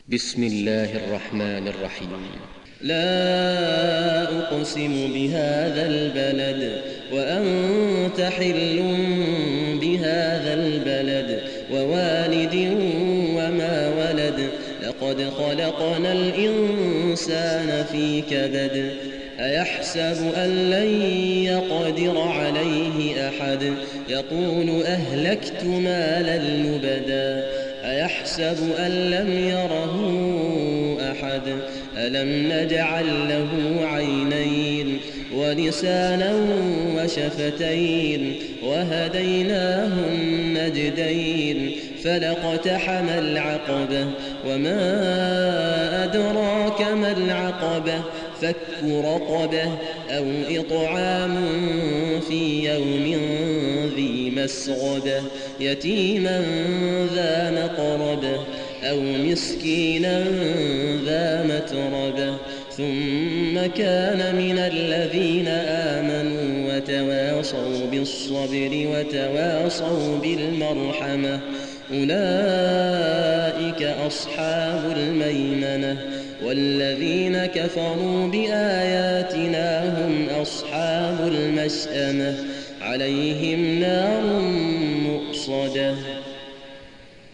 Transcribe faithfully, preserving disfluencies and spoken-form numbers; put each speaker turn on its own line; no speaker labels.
بسم الله الرحمن الرحيم.
لا أقسم بهذا البلد وأنت حل بهذا البلد ووالد وما ولد لقد خلقنا الإنسان في كبد أيحسب أن لن يقدر عليه أحد يقول أهلكت مالا لبدا أيحسب أن لم يره أحد ألم نجعل له عينين ولسانا وشفتين وهديناه النجدين فلاقتحم العقبة وما أدراك ما العقبة فك رقبة أو إطعام في يوم ذي مسغبة يتيما ذا مقربة أو مسكينا ذا متربة ثم كان من الذين آمنوا وتواصوا بالصبر وتواصوا بالمرحمة أولئك أصحاب الميمنة والذين كفروا بآياتنا هم أصحاب المشأمة عليهم نار مؤصدة.